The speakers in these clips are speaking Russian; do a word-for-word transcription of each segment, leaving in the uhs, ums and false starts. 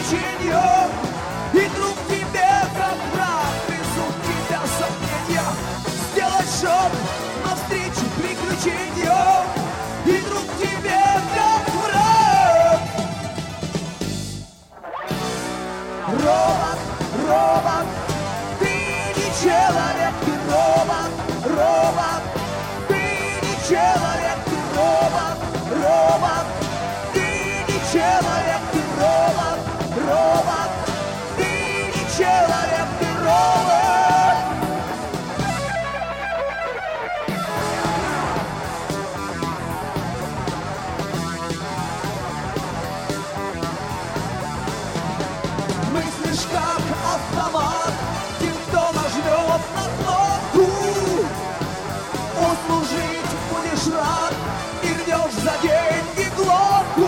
приключениям, и друг тебе как враг, везут тебя сомнения. Сделать шаг навстречу приключениям, и друг тебе как враг. Робот, робот, ты не человек, ты робот, робот, ты не человек, ты робот, робот, ты не человек, ты робот, робот, ты не человек, ты робот. Мыслишь как автомат, тем, кто нажмет на кнопку. Услужить будешь рад и рвешь за деньги глотку.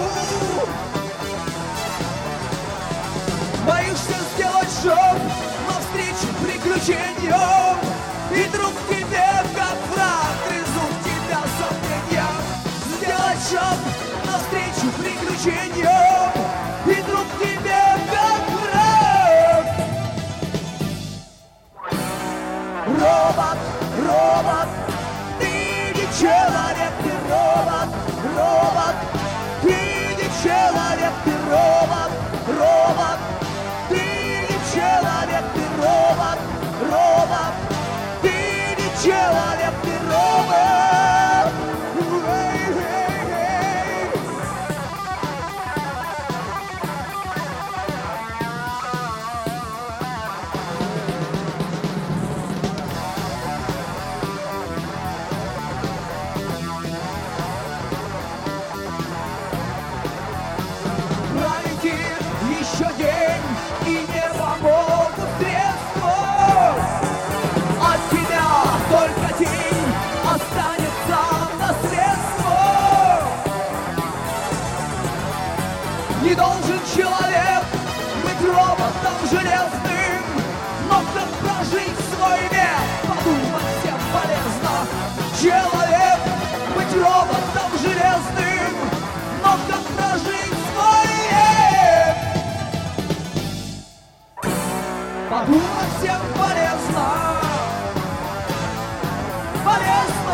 Боишься сделать шаг навстречу приключениям, и друг тебе как враг, грызут тебя сомнения. Сделать шаг навстречу приключениям, и друг тебе как враг. Робот, робот, ты не человек, ты робот, робот, ты не человек, ты робот, робот, ты не человек, ты робот, робот, ты не человек, ты робот. Эй, эй, эй. Пройти еще день, и не помогут средства. От тебя только тень останется наследство. Не должен человек быть роботом железным, но как прожить свой век, подумать всем полезно. Человек быть роботом железным, но как прожить свой век, подумать всем полезно. Полезно.